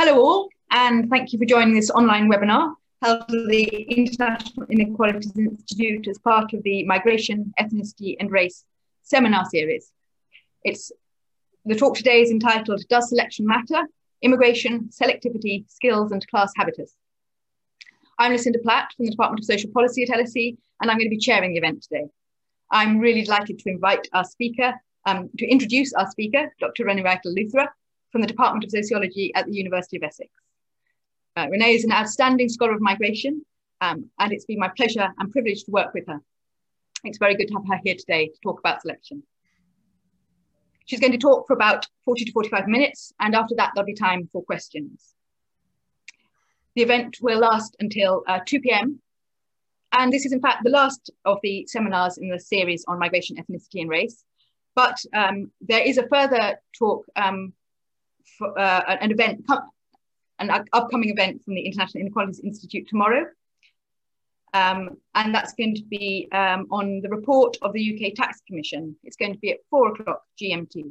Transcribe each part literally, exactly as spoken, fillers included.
Hello all, and thank you for joining this online webinar held at the International Inequalities Institute as part of the Migration, Ethnicity and Race seminar series. It's, the talk today is entitled, Does Selection Matter? Immigration, Selectivity, Skills and Class Habitus. I'm Lucinda Platt from the Department of Social Policy at L S E, and I'm going to be chairing the event today. I'm really delighted to invite our speaker, um, to introduce our speaker, Doctor Renee Reichel-Lutherer, from the Department of Sociology at the University of Essex. Uh, Renee is an outstanding scholar of migration, um, and it's been my pleasure and privilege to work with her. It's very good to have her here today to talk about selection. She's going to talk for about forty to forty-five minutes, and after that there'll be time for questions. The event will last until uh, two p m, and this is in fact the last of the seminars in the series on migration, ethnicity and race, but um, there is a further talk um, for uh, an event, an upcoming event from the International Inequalities Institute tomorrow. Um, and that's going to be um, on the report of the U K Tax Commission. It's going to be at four o'clock G M T.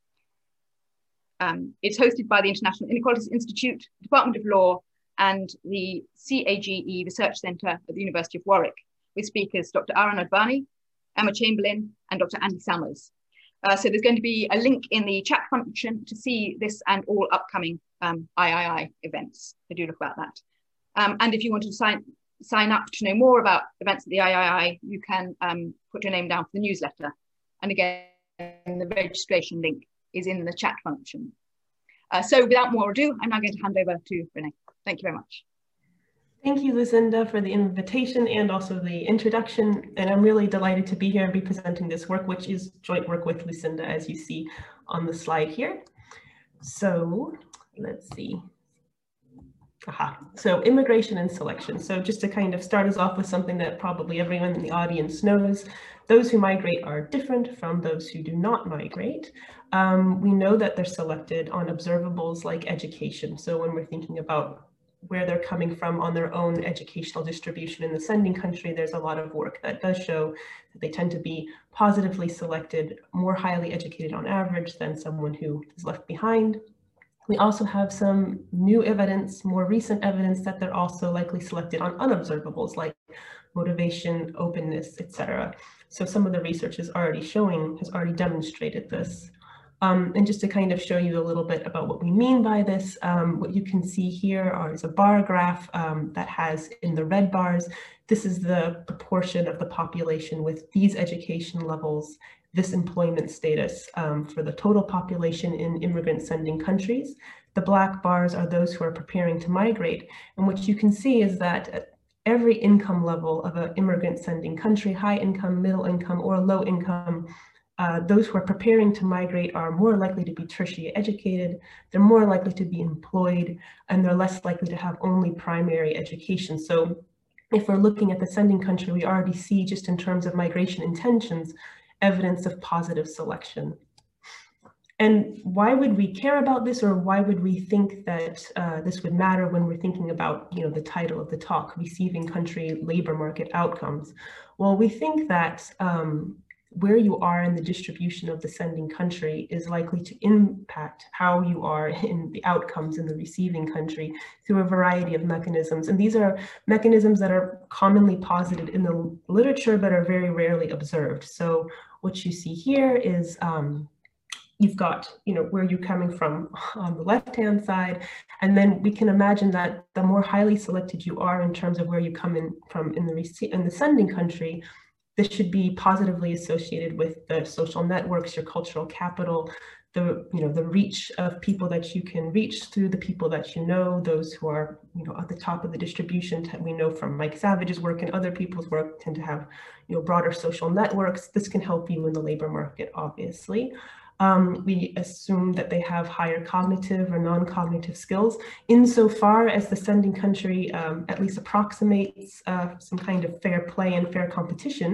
Um, it's hosted by the International Inequalities Institute, Department of Law, and the C A G E Research Centre at the University of Warwick, with speakers Doctor Aaron Advani, Emma Chamberlain, and Doctor Andy Summers. Uh, so there's going to be a link in the chat function to see this and all upcoming um, I I I events. So do look about that. Um, and if you want to sign, sign up to know more about events at the I I I, you can um, put your name down for the newsletter. And again, the registration link is in the chat function. Uh, so without more ado, I'm now going to hand over to Renee. Thank you very much. Thank you, Lucinda, for the invitation and also the introduction. And I'm really delighted to be here and be presenting this work, which is joint work with Lucinda, as you see on the slide here. So let's see. Aha. So immigration and selection. So just to kind of start us off with something that probably everyone in the audience knows, those who migrate are different from those who do not migrate. Um, we know that they're selected on observables like education. So when we're thinking about where they're coming from on their own educational distribution in the sending country, there's a lot of work that does show that they tend to be positively selected, more highly educated on average than someone who is left behind. We also have some new evidence, more recent evidence, that they're also likely selected on unobservables like motivation, openness, et cetera. So some of the research is already showing, has already demonstrated this. Um, and just to kind of show you a little bit about what we mean by this, um, what you can see here are, is a bar graph um, that has in the red bars, this is the proportion of the population with these education levels, this employment status um, for the total population in immigrant sending countries. The black bars are those who are preparing to migrate. And what you can see is that at every income level of an immigrant sending country, high income, middle income, or low income, Uh, those who are preparing to migrate are more likely to be tertiary educated, they're more likely to be employed, and they're less likely to have only primary education. So if we're looking at the sending country, we already see, just in terms of migration intentions, evidence of positive selection. And why would we care about this, or why would we think that uh, this would matter when we're thinking about, you know, the title of the talk, Receiving Country Labor Market Outcomes? Well, we think that um, where you are in the distribution of the sending country is likely to impact how you are in the outcomes in the receiving country through a variety of mechanisms. And these are mechanisms that are commonly posited in the literature, but are very rarely observed. So what you see here is um, you've got, you know, where you're coming from on the left-hand side, and then we can imagine that the more highly selected you are in terms of where you come in from in the, in the sending country, this should be positively associated with the social networks, your cultural capital, the, you know, the reach of people that you can reach through the people that you know, those who are, you know, at the top of the distribution. We know from Mike Savage's work and other people's work tend to have, you know, broader social networks. This can help you in the labor market, obviously. Um, we assume that they have higher cognitive or non-cognitive skills, insofar as the sending country um, at least approximates uh, some kind of fair play and fair competition.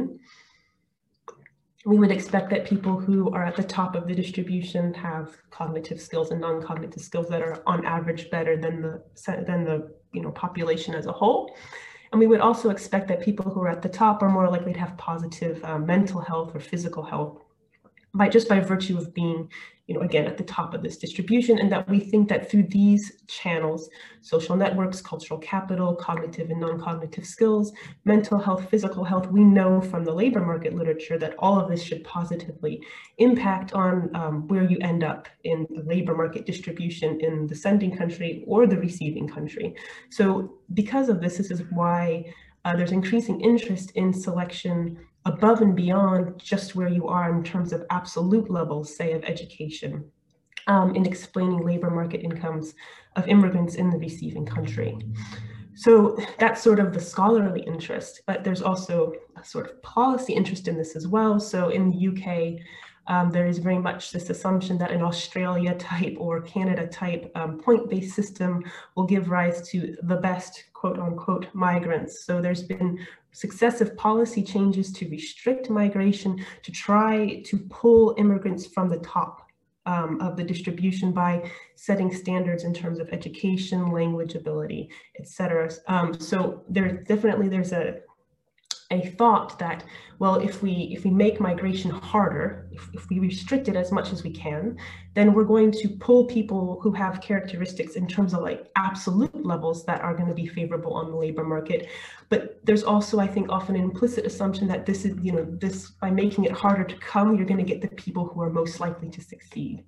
We would expect that people who are at the top of the distribution have cognitive skills and non-cognitive skills that are on average better than the, than the you know, population as a whole. And we would also expect that people who are at the top are more likely to have positive uh, mental health or physical health. by just by virtue of being, you know, again, at the top of this distribution, and that we think that through these channels, social networks, cultural capital, cognitive and non-cognitive skills, mental health, physical health, we know from the labor market literature that all of this should positively impact on um, where you end up in the labor market distribution in the sending country or the receiving country. So because of this, this is why uh, there's increasing interest in selection above and beyond just where you are in terms of absolute levels, say, of education, um, in explaining labor market incomes of immigrants in the receiving country. So that's sort of the scholarly interest, but there's also a sort of policy interest in this as well. So in the U K, um, there is very much this assumption that an Australia type or Canada type um, point-based system will give rise to the best quote unquote migrants. So there's been successive policy changes to restrict migration, to try to pull immigrants from the top um, of the distribution by setting standards in terms of education, language ability, et cetera. Um, so there definitely there's a a thought that, well, if we if we make migration harder, if, if we restrict it as much as we can, then we're going to pull people who have characteristics in terms of like absolute levels that are going to be favorable on the labor market. But there's also, I think, often an implicit assumption that this is, you know, this by making it harder to come, you're going to get the people who are most likely to succeed.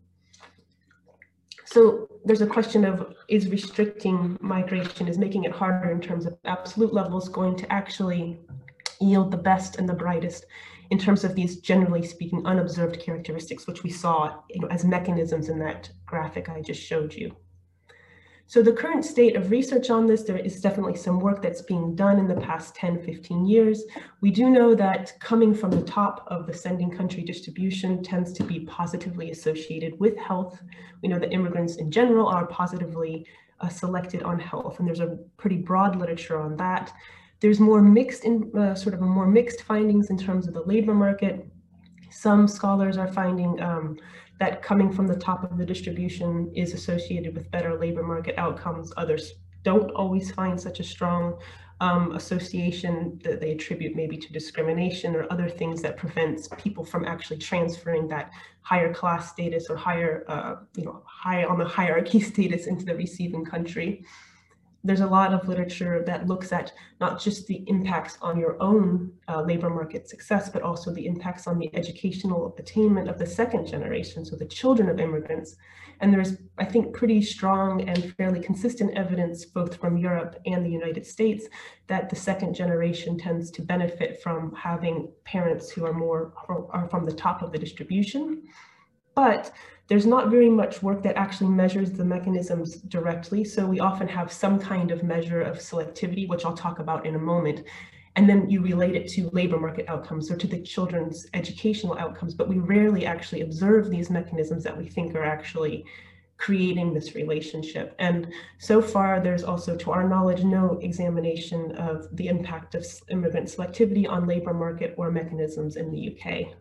So there's a question of, is restricting migration, is making it harder in terms of absolute levels going to actually yield the best and the brightest in terms of these, generally speaking, unobserved characteristics, which we saw, you know, as mechanisms in that graphic I just showed you. So the current state of research on this, there is definitely some work that's being done in the past ten, fifteen years. We do know that coming from the top of the sending country distribution tends to be positively associated with health. We know that immigrants in general are positively uh, selected on health, and there's a pretty broad literature on that. There's more mixed, in, uh, sort of a more mixed findings in terms of the labor market. Some scholars are finding um, that coming from the top of the distribution is associated with better labor market outcomes. Others don't always find such a strong um, association that they attribute maybe to discrimination or other things that prevents people from actually transferring that higher class status or higher, uh, you know, high on the hierarchy status into the receiving country. There's a lot of literature that looks at not just the impacts on your own uh, labor market success, but also the impacts on the educational attainment of the second generation, so the children of immigrants. And there's, I think, pretty strong and fairly consistent evidence, both from Europe and the United States, that the second generation tends to benefit from having parents who are more are from the top of the distribution. But there's not very much work that actually measures the mechanisms directly. So we often have some kind of measure of selectivity, which I'll talk about in a moment. And then you relate it to labor market outcomes or to the children's educational outcomes. But we rarely actually observe these mechanisms that we think are actually creating this relationship. And so far, there's also, to our knowledge, no examination of the impact of immigrant selectivity on labor market or mechanisms in the U K.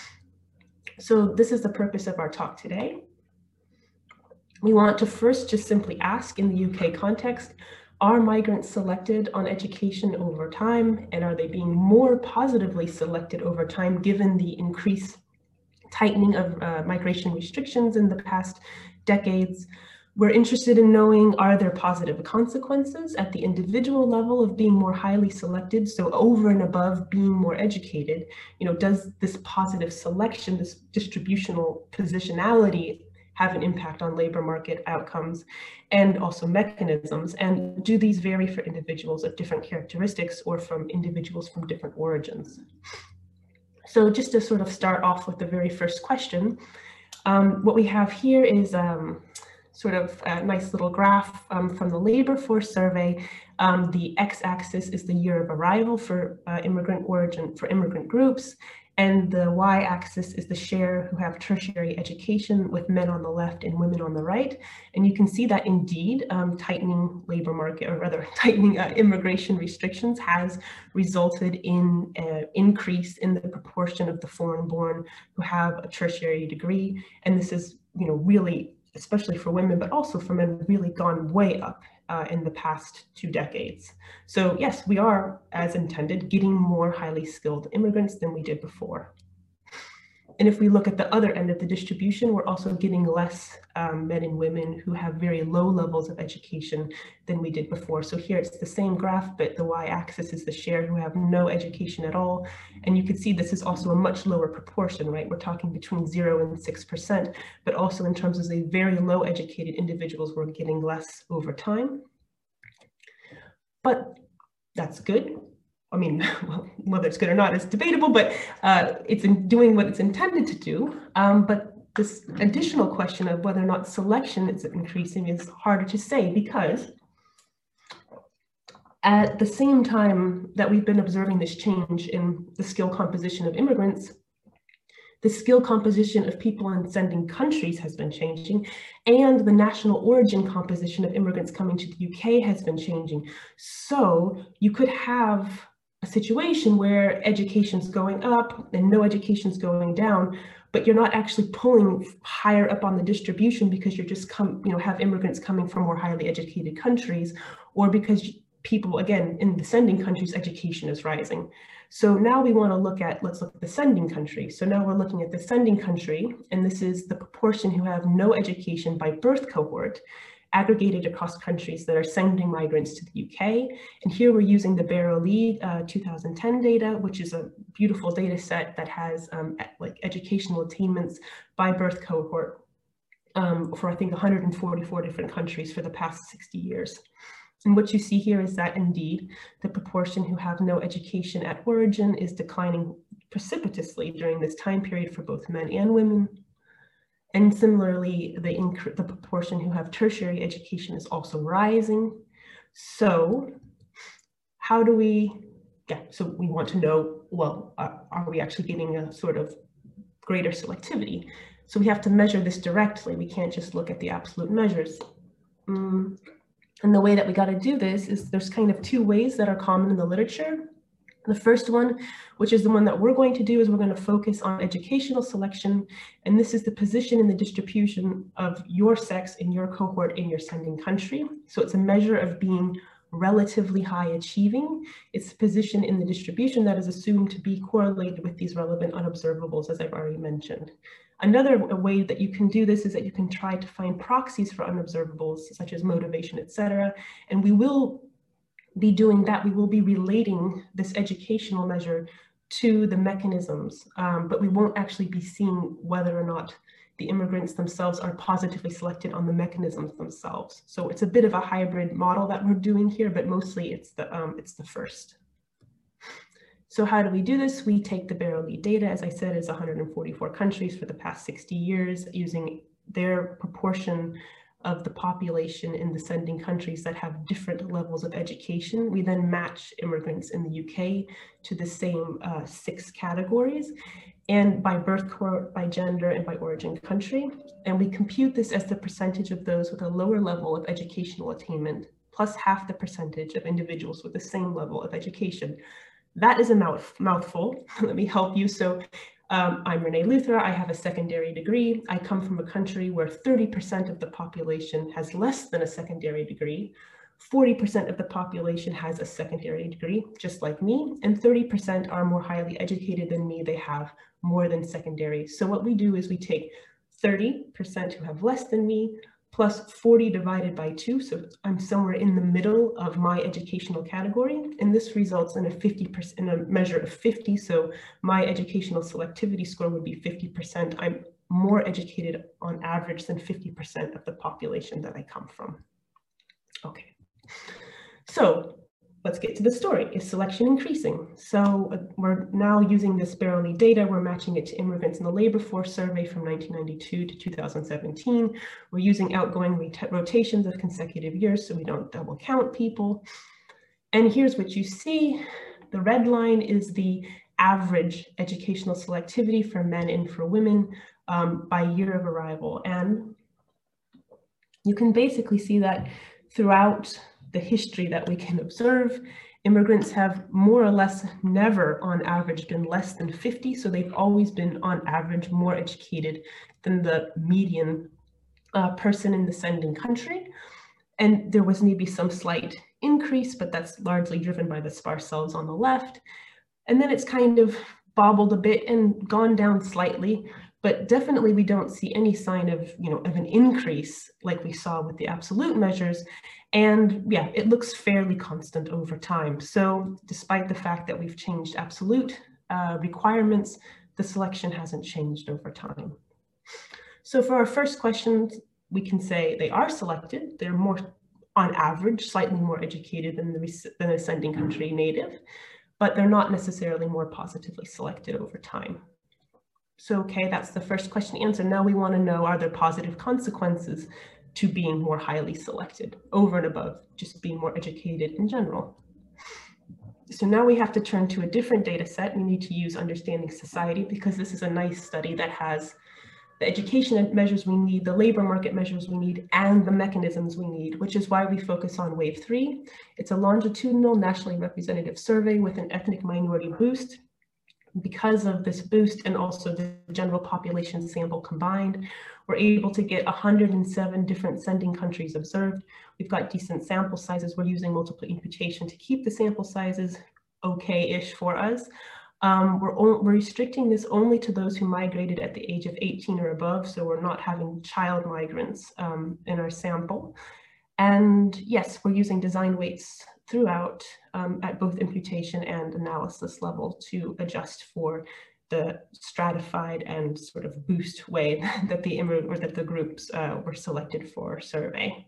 So this is the purpose of our talk today. We want to first just simply ask, in the U K context, are migrants selected on education over time, and are they being more positively selected over time given the increased tightening of uh, migration restrictions in the past decades? We're interested in knowing, are there positive consequences at the individual level of being more highly selected? So over and above being more educated, you know, does this positive selection, this distributional positionality have an impact on labor market outcomes and also mechanisms? And do these vary for individuals of different characteristics or from individuals from different origins? So just to sort of start off with the very first question, um, what we have here is um, sort of a nice little graph um, from the labor force survey. Um, the x-axis is the year of arrival for uh, immigrant origin, for immigrant groups, and the y-axis is the share who have tertiary education, with men on the left and women on the right. And you can see that indeed um, tightening labor market, or rather tightening uh, immigration restrictions has resulted in an increase in the proportion of the foreign-born who have a tertiary degree. And this is, you know, really, especially for women, but also for men, really gone way up uh, in the past two decades. So yes, we are, as intended, getting more highly skilled immigrants than we did before. And if we look at the other end of the distribution, we're also getting less um, men and women who have very low levels of education than we did before. So here it's the same graph, but the y-axis is the share who have no education at all. And you can see this is also a much lower proportion, right? We're talking between zero and six percent, but also in terms of the very low educated individuals, we're getting less over time. But that's good. I mean, well, whether it's good or not is debatable, but uh, it's in doing what it's intended to do. Um, but this additional question of whether or not selection is increasing is harder to say, because at the same time that we've been observing this change in the skill composition of immigrants, the skill composition of people in sending countries has been changing, and the national origin composition of immigrants coming to the U K has been changing. So you could have a situation where education's going up and no education's going down, but you're not actually pulling higher up on the distribution because you're just come, you know, have immigrants coming from more highly educated countries, or because people, again, in the sending countries, education is rising. So now we want to look at, let's look at the sending country. So now we're looking at the sending country, and this is the proportion who have no education by birth cohort, aggregated across countries that are sending migrants to the U K. And here we're using the Bear-Olee uh, two thousand ten data, which is a beautiful data set that has um, like educational attainments by birth cohort um, for I think one hundred forty-four different countries for the past sixty years. And what you see here is that indeed the proportion who have no education at origin is declining precipitously during this time period for both men and women. And similarly, the, the proportion who have tertiary education is also rising. So how do we, yeah, so we want to know, well, are, are we actually getting a sort of greater selectivity? So we have to measure this directly. We can't just look at the absolute measures. Mm. And the way that we got to do this is there's kind of two ways that are common in the literature. The first one, which is the one that we're going to do, is we're going to focus on educational selection. And this is the position in the distribution of your sex in your cohort in your sending country. So it's a measure of being relatively high achieving. It's the position in the distribution that is assumed to be correlated with these relevant unobservables, as I've already mentioned. Another way that you can do this is that you can try to find proxies for unobservables, such as motivation, et cetera. And we will be doing that. We will be relating this educational measure to the mechanisms, um, but we won't actually be seeing whether or not the immigrants themselves are positively selected on the mechanisms themselves. So it's a bit of a hybrid model that we're doing here, but mostly it's the, um, it's the first. So how do we do this? We take the Bear-Olee data, as I said, is one hundred forty-four countries for the past sixty years, using their proportion of the population in the sending countries that have different levels of education. We then match immigrants in the U K to the same uh, six categories, and by birth cohort, by gender, and by origin country. And we compute this as the percentage of those with a lower level of educational attainment, plus half the percentage of individuals with the same level of education. That is a mouth, mouthful. Let me help you. So um, I'm Renee Luther. I have a secondary degree. I come from a country where thirty percent of the population has less than a secondary degree. forty percent of the population has a secondary degree, just like me, and thirty percent are more highly educated than me. They have more than secondary. So what we do is we take thirty percent who have less than me, plus forty divided by two. So I'm somewhere in the middle of my educational category. And this results in a fifty percent, in a measure of fifty. So my educational selectivity score would be fifty percent. I'm more educated on average than fifty percent of the population that I come from. Okay, so let's get to the story. Is selection increasing? So uh, we're now using this Bear-Olee data. We're matching it to immigrants in the labor force survey from nineteen ninety-two to two thousand seventeen. We're using outgoing rot rotations of consecutive years so we don't double count people. And here's what you see. The red line is the average educational selectivity for men and for women um, by year of arrival. And you can basically see that throughout the history that we can observe, immigrants have more or less never on average been less than fifty. So they've always been on average more educated than the median uh, person in the sending country. And there was maybe some slight increase, but that's largely driven by the sparse cells on the left. And then it's kind of bobbled a bit and gone down slightly, but definitely we don't see any sign of, you know, of an increase like we saw with the absolute measures. And yeah, it looks fairly constant over time. So despite the fact that we've changed absolute uh, requirements, the selection hasn't changed over time. So for our first question, we can say they are selected. They're more, on average, slightly more educated than the, than the ascending country native, but they're not necessarily more positively selected over time. So, okay, that's the first question answered. Now we want to know, are there positive consequences to being more highly selected over and above just being more educated in general? So now we have to turn to a different data set. We need to use Understanding Society because this is a nice study that has the education measures we need, the labor market measures we need, and the mechanisms we need, which is why we focus on wave three. It's a longitudinal nationally representative survey with an ethnic minority boost. Because of this boost and also the general population sample combined, we're able to get one hundred seven different sending countries observed. We've got decent sample sizes. We're using multiple imputation to keep the sample sizes okay-ish for us. Um, we're, we're restricting this only to those who migrated at the age of eighteen or above, so we're not having child migrants um, in our sample. And yes, we're using design weights throughout um, at both imputation and analysis level to adjust for the stratified and sort of boost way that the or that the groups uh, were selected for survey.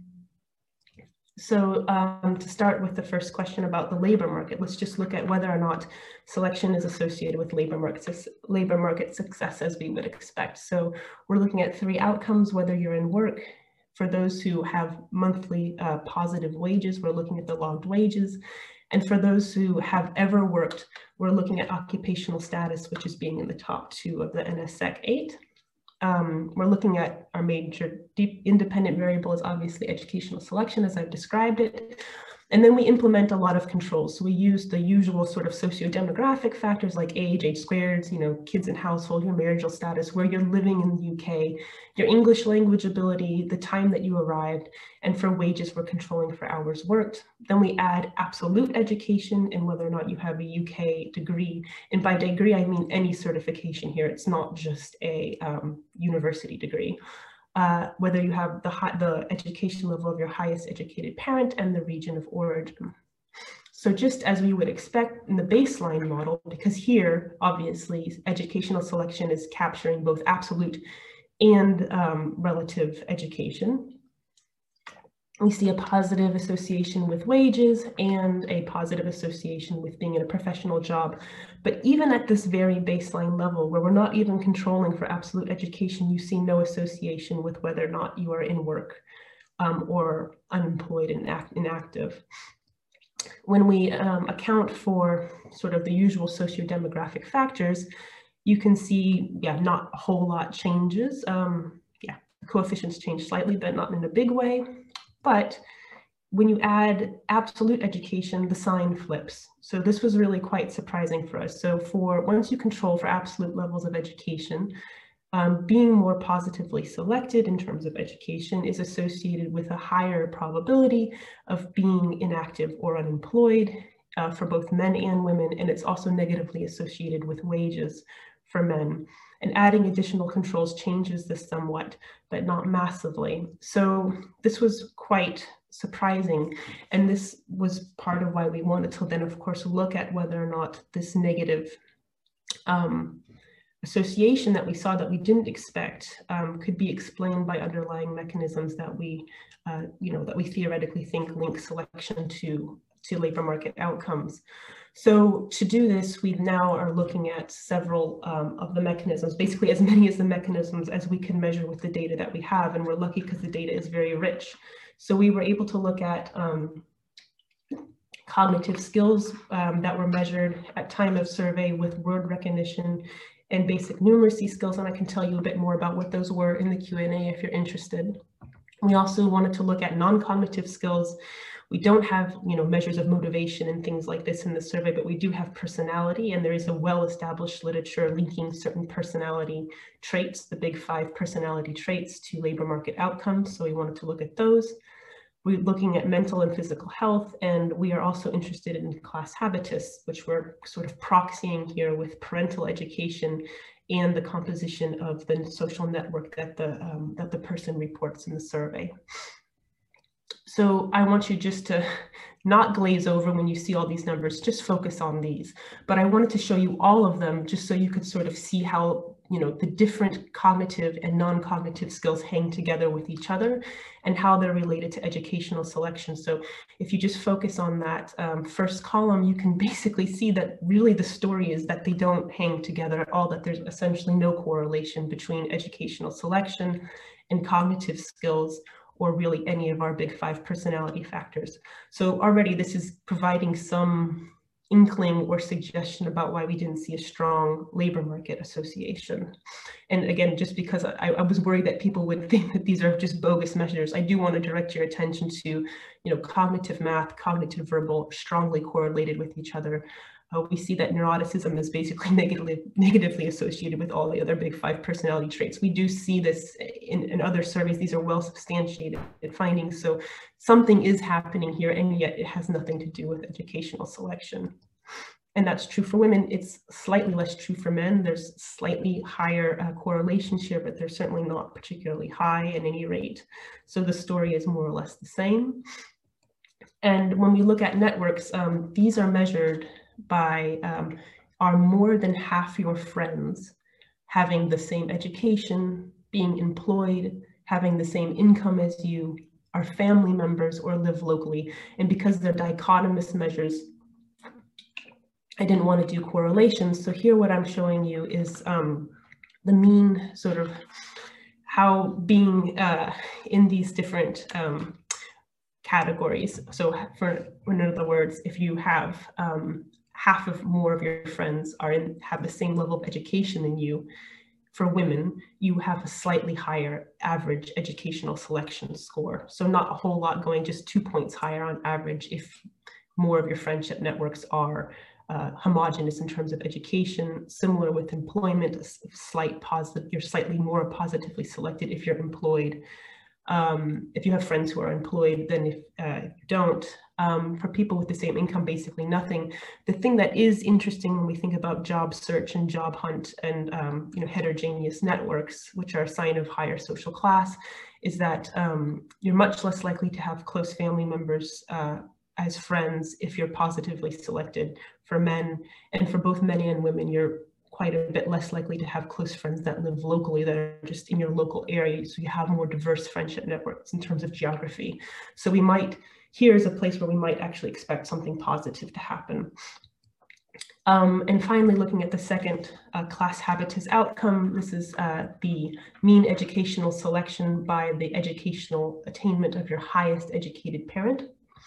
So um, to start with the first question about the labor market, let's just look at whether or not selection is associated with labor market, labor market success as we would expect. So we're looking at three outcomes, whether you're in work. For those who have monthly uh, positive wages, we're looking at the logged wages. And for those who have ever worked, we're looking at occupational status, which is being in the top two of the N S S E C eight. Um, we're looking at our major deep independent variable is obviously educational selection, as I've described it. And then we implement a lot of controls. So we use the usual sort of socio-demographic factors like age, age squared, you know, kids in household, your marital status, where you're living in the U K, your English language ability, the time that you arrived, and for wages, we're controlling for hours worked. Then we add absolute education and whether or not you have a U K degree. And by degree, I mean any certification here. It's not just a um, university degree. Uh, whether you have the, high, the education level of your highest educated parent and the region of origin. So just as we would expect in the baseline model, because here, obviously, educational selection is capturing both absolute and um, relative education. We see a positive association with wages and a positive association with being in a professional job. But even at this very baseline level, where we're not even controlling for absolute education, you see no association with whether or not you are in work um, or unemployed and act inactive. When we um, account for sort of the usual socio-demographic factors, you can see, yeah, not a whole lot changes. Um, yeah, coefficients change slightly, but not in a big way. But when you add absolute education, the sign flips. So this was really quite surprising for us. So for once you control for absolute levels of education, um, being more positively selected in terms of education is associated with a higher probability of being inactive or unemployed uh, for both men and women. And it's also negatively associated with wages for men. And adding additional controls changes this somewhat, but not massively. So this was quite surprising. And this was part of why we wanted to then, of course, look at whether or not this negative um, association that we saw that we didn't expect um, could be explained by underlying mechanisms that we, uh, you know, that we theoretically think link selection to, to labor market outcomes. So to do this, we now are looking at several um, of the mechanisms, basically as many as the mechanisms as we can measure with the data that we have. And we're lucky because the data is very rich. So we were able to look at um, cognitive skills um, that were measured at time of survey with word recognition and basic numeracy skills. And I can tell you a bit more about what those were in the Q and A if you're interested. We also wanted to look at non-cognitive skills. We don't have, you know, measures of motivation and things like this in the survey, but we do have personality, and there is a well-established literature linking certain personality traits, the big five personality traits, to labor market outcomes. So we wanted to look at those. We're looking at mental and physical health, and we are also interested in class habitus, which we're sort of proxying here with parental education and the composition of the social network that the, um, that the person reports in the survey. So I want you just to not glaze over when you see all these numbers, just focus on these. But I wanted to show you all of them just so you could sort of see how, you know, the different cognitive and non-cognitive skills hang together with each other and how they're related to educational selection. So if you just focus on that um, first column, you can basically see that really the story is that they don't hang together at all, that there's essentially no correlation between educational selection and cognitive skills, or really any of our big five personality factors. So already this is providing some inkling or suggestion about why we didn't see a strong labor market association. And again, just because I, I was worried that people would think that these are just bogus measures, I do want to direct your attention to, you know, cognitive math, cognitive verbal, strongly correlated with each other. Uh, we see that neuroticism is basically negatively, negatively associated with all the other big five personality traits. We do see this in, in other surveys. These are well substantiated findings. So something is happening here, and yet it has nothing to do with educational selection. And that's true for women. It's slightly less true for men. There's slightly higher uh, correlation here, but they're certainly not particularly high at any rate. So the story is more or less the same. And when we look at networks, um, these are measured by um, are more than half your friends having the same education, being employed, having the same income as you, are family members, or live locally. And because they're dichotomous measures, I didn't want to do correlations. So here what I'm showing you is um, the mean sort of how being uh, in these different um, categories. So for, in other words, if you have um, half of more of your friends are in, have the same level of education than you, for women, you have a slightly higher average educational selection score. So not a whole lot going, just two points higher on average if more of your friendship networks are uh, homogenous in terms of education. Similar with employment, a slight positive, you're slightly more positively selected if you're employed. Um, if you have friends who are employed, then if uh, you don't. Um, for people with the same income, basically nothing. The thing that is interesting when we think about job search and job hunt and um, you know, heterogeneous networks, which are a sign of higher social class, is that um, you're much less likely to have close family members uh, as friends if you're positively selected for men. And for both men and women, you're quite a bit less likely to have close friends that live locally, that are just in your local area. So you have more diverse friendship networks in terms of geography. So we might, here's a place where we might actually expect something positive to happen. Um, and finally, looking at the second uh, class habitus outcome, this is uh, the mean educational selection by the educational attainment of your highest educated parent.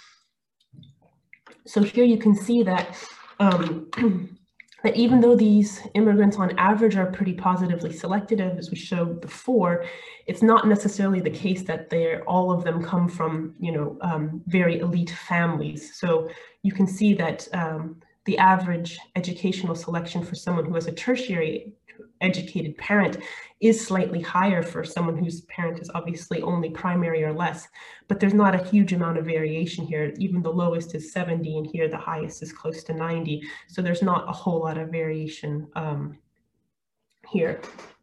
So here you can see that um, that even though these immigrants on average are pretty positively selected, as we showed before, it's not necessarily the case that they're, all of them come from, you know, um, very elite families. So you can see that um, the average educational selection for someone who has a tertiary educated parent is slightly higher for someone whose parent is obviously only primary or less, but there's not a huge amount of variation here. Even the lowest is seventy, and here the highest is close to ninety. So there's not a whole lot of variation um, here.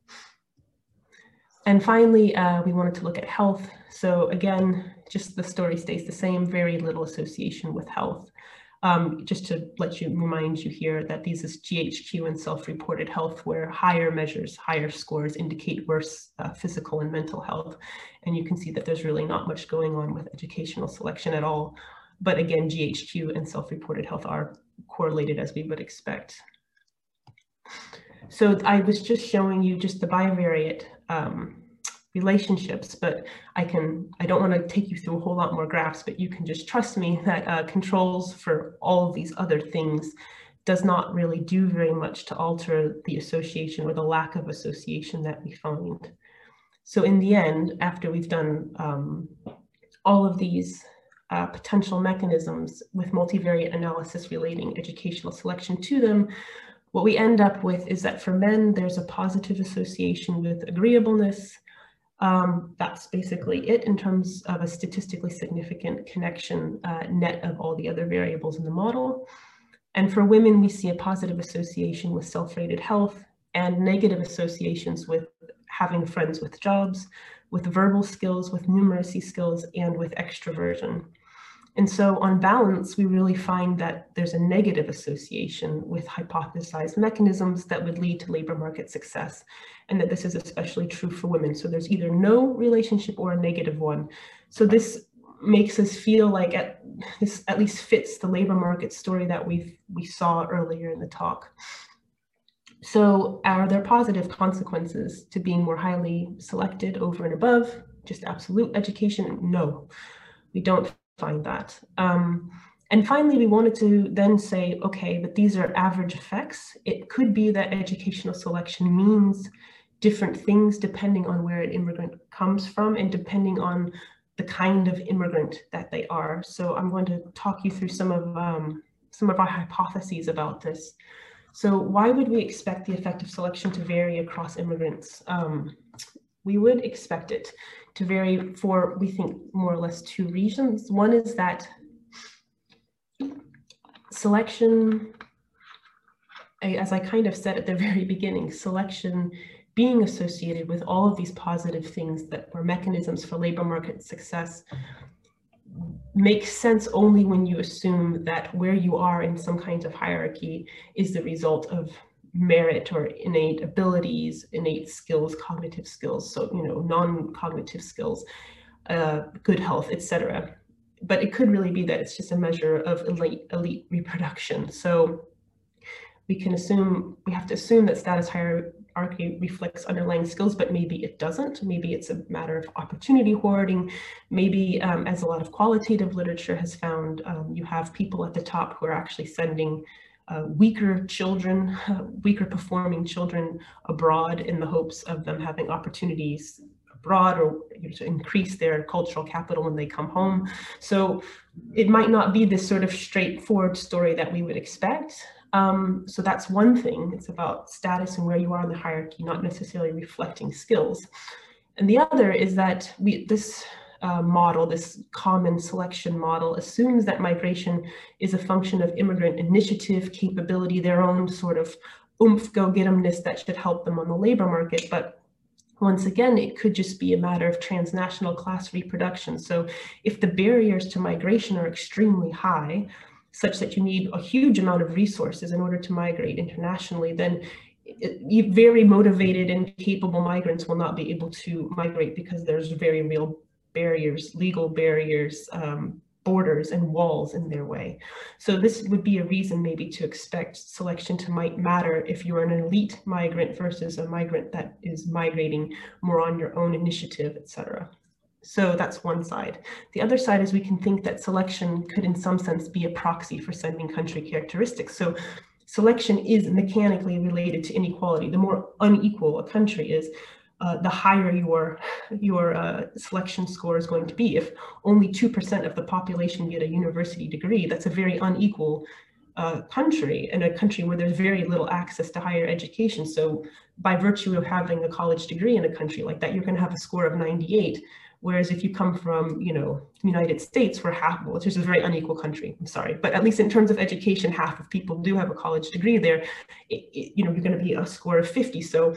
And finally, uh, we wanted to look at health. So again, just the story stays the same, very little association with health. Um, just to let you remind you here that these is G H Q and self-reported health, where higher measures, higher scores indicate worse uh, physical and mental health. And you can see that there's really not much going on with educational selection at all. But again, G H Q and self-reported health are correlated as we would expect. So I was just showing you just the bivariate um, relationships, but I can, I don't want to take you through a whole lot more graphs, but you can just trust me that uh, controls for all of these other things does not really do very much to alter the association or the lack of association that we find. So in the end, after we've done um, all of these uh, potential mechanisms with multivariate analysis relating educational selection to them, what we end up with is that for men, there's a positive association with agreeableness. Um, that's basically it in terms of a statistically significant connection uh, net of all the other variables in the model. And for women, we see a positive association with self-rated health and negative associations with having friends with jobs, with verbal skills, with numeracy skills, and with extroversion. And so on balance, we really find that there's a negative association with hypothesized mechanisms that would lead to labor market success, and that this is especially true for women. So there's either no relationship or a negative one. So this makes us feel like at, this at least fits the labor market story that we we saw earlier in the talk. So are there positive consequences to being more highly selected over and above just absolute education? No, we don't find that. Um, and finally, we wanted to then say, okay, but these are average effects. It could be that educational selection means different things depending on where an immigrant comes from and depending on the kind of immigrant that they are. So I'm going to talk you through some of um, some of our hypotheses about this. So why would we expect the effect of selection to vary across immigrants? Um, we would expect it to vary for, we think, more or less two reasons. One is that selection, as I kind of said at the very beginning, selection being associated with all of these positive things that were mechanisms for labor market success makes sense only when you assume that where you are in some kinds of hierarchy is the result of merit or innate abilities, innate skills, cognitive skills, so, you know, non-cognitive skills, uh, good health, et cetera. But it could really be that it's just a measure of elite, elite reproduction. So we can assume, we have to assume that status hierarchy reflects underlying skills, but maybe it doesn't. Maybe it's a matter of opportunity hoarding. Maybe, um, as a lot of qualitative literature has found, um, you have people at the top who are actually sending uh, weaker children, uh, weaker performing children abroad in the hopes of them having opportunities abroad or you know, to increase their cultural capital when they come home. So it might not be this sort of straightforward story that we would expect. Um, so that's one thing. It's about status and where you are in the hierarchy, not necessarily reflecting skills. And the other is that we, this uh, model, this common selection model, assumes that migration is a function of immigrant initiative, capability, their own sort of oomph, go-get-emness that should help them on the labor market. But once again, it could just be a matter of transnational class reproduction. So if the barriers to migration are extremely high, such that you need a huge amount of resources in order to migrate internationally, then it, very motivated and capable migrants will not be able to migrate because there's very real barriers, legal barriers, um, borders and walls in their way. So this would be a reason maybe to expect selection to might matter if you're an elite migrant versus a migrant that is migrating more on your own initiative, et cetera. So that's one side. The other side is we can think that selection could in some sense be a proxy for sending country characteristics. So selection is mechanically related to inequality. The more unequal a country is, uh, the higher your, your uh, selection score is going to be. If only two percent of the population get a university degree, that's a very unequal uh, country, and a country where there's very little access to higher education. So by virtue of having a college degree in a country like that, you're going to have a score of ninety-eight. Whereas if you come from, you know, United States, where half, well, it's just a very unequal country, I'm sorry, but at least in terms of education, half of people do have a college degree there, it, it, you know, you're going to be a score of fifty. So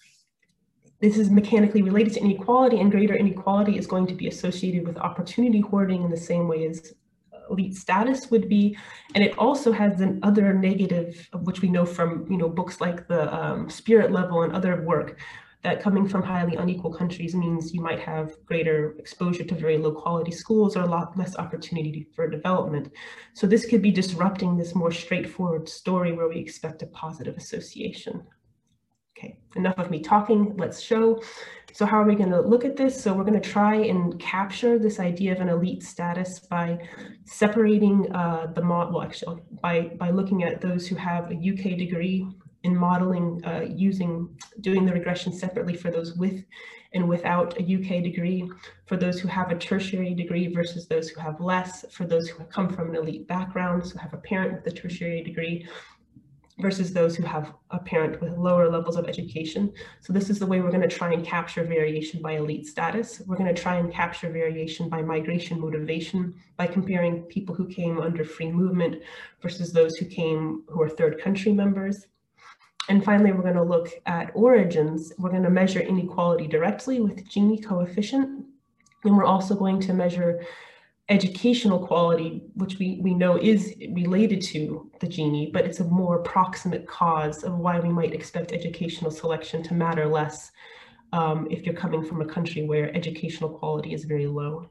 this is mechanically related to inequality, and greater inequality is going to be associated with opportunity hoarding in the same way as elite status would be. And it also has an other negative, of which we know from, you know, books like the um, Spirit Level and other work, that coming from highly unequal countries means you might have greater exposure to very low quality schools or a lot less opportunity for development. So this could be disrupting this more straightforward story where we expect a positive association. Okay, enough of me talking, let's show. So how are we going to look at this? So we're going to try and capture this idea of an elite status by separating uh, the model, well, actually, by, by looking at those who have a U K degree in modeling, uh, using, doing the regression separately for those with and without a U K degree, for those who have a tertiary degree versus those who have less, for those who come from an elite background, so have a parent with a tertiary degree, versus those who have a parent with lower levels of education. So this is the way we're going to try and capture variation by elite status. We're going to try and capture variation by migration motivation, by comparing people who came under free movement versus those who came who are third country members. And finally, we're going to look at origins. We're going to measure inequality directly with Gini coefficient. And we're also going to measure educational quality, which we, we know is related to the Gini, but it's a more proximate cause of why we might expect educational selection to matter less um, if you're coming from a country where educational quality is very low.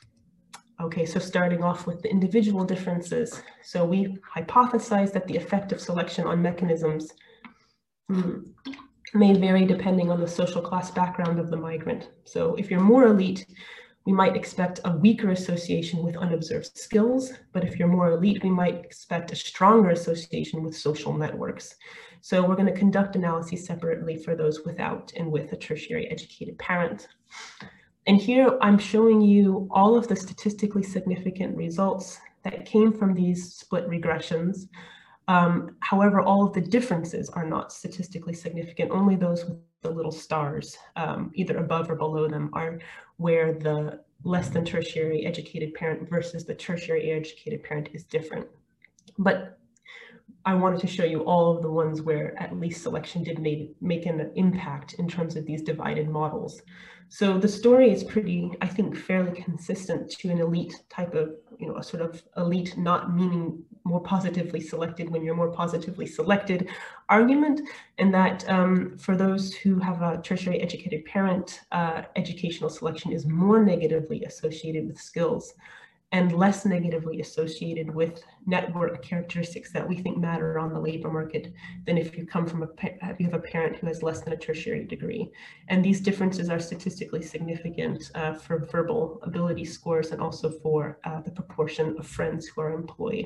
Okay, so starting off with the individual differences. So we hypothesize that the effect of selection on mechanisms hmm, may vary depending on the social class background of the migrant. So if you're more elite, we might expect a weaker association with unobserved skills, but if you're more elite, we might expect a stronger association with social networks. So we're going to conduct analyses separately for those without and with a tertiary educated parent. And here I'm showing you all of the statistically significant results that came from these split regressions. Um, however, all of the differences are not statistically significant. Only those with the little stars, um, either above or below them, are where the less than tertiary educated parent versus the tertiary educated parent is different. But I wanted to show you all of the ones where at least selection did make, make an impact in terms of these divided models. So the story is pretty, I think, fairly consistent to an elite type of, you know, a sort of elite not meaning more positively selected when you're more positively selected argument, and that um, for those who have a tertiary educated parent, uh, educational selection is more negatively associated with skills and less negatively associated with network characteristics that we think matter on the labor market than if you come from a, if you have a parent who has less than a tertiary degree. And these differences are statistically significant uh, for verbal ability scores and also for uh, the proportion of friends who are employed.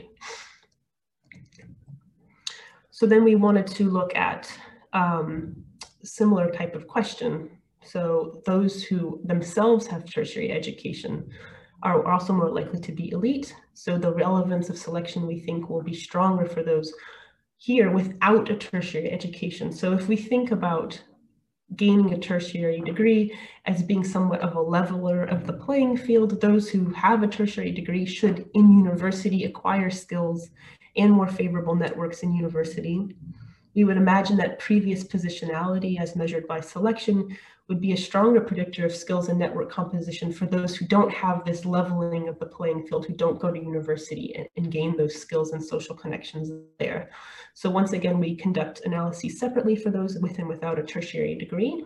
So then we wanted to look at um, similar type of question. So those who themselves have tertiary education are also more likely to be elite. So the relevance of selection, we think, will be stronger for those here without a tertiary education. So if we think about gaining a tertiary degree as being somewhat of a leveler of the playing field, those who have a tertiary degree should in university acquire skills and more favorable networks in university. We would imagine that previous positionality as measured by selection would be a stronger predictor of skills and network composition for those who don't have this leveling of the playing field, who don't go to university and, and gain those skills and social connections there. So once again, we conduct analyses separately for those with and without a tertiary degree.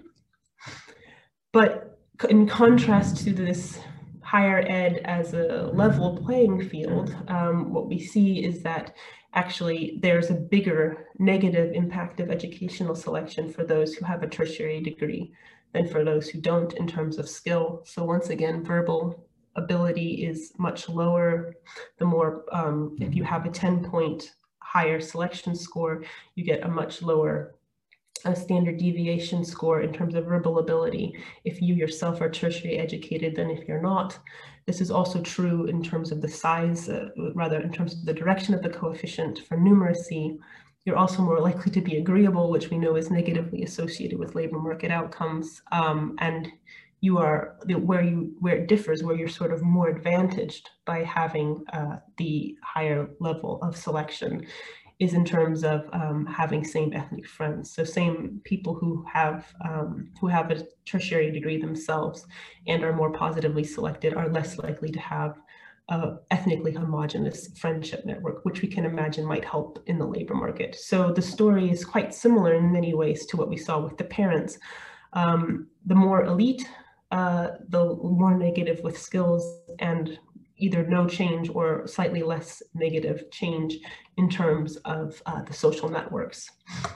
But in contrast to this higher ed as a level playing field, um, what we see is that actually there's a bigger negative impact of educational selection for those who have a tertiary degree than for those who don't in terms of skill. So once again, verbal ability is much lower. The more, um, if you have a ten point higher selection score, you get a much lower a standard deviation score in terms of verbal ability if you yourself are tertiary educated than if you're not. This is also true in terms of the size, uh, rather in terms of the direction of the coefficient for numeracy. You're also more likely to be agreeable, which we know is negatively associated with labor market outcomes. Um, and you are, where you where it differs, where you're sort of more advantaged by having uh, the higher level of selection, is in terms of um, having same ethnic friends. So same people who have um, who have a tertiary degree themselves and are more positively selected are less likely to have a ethnically homogenous friendship network, which we can imagine might help in the labor market. So the story is quite similar in many ways to what we saw with the parents. Um, the more elite, uh, the more negative with skills, and either no change or slightly less negative change in terms of uh, the social networks.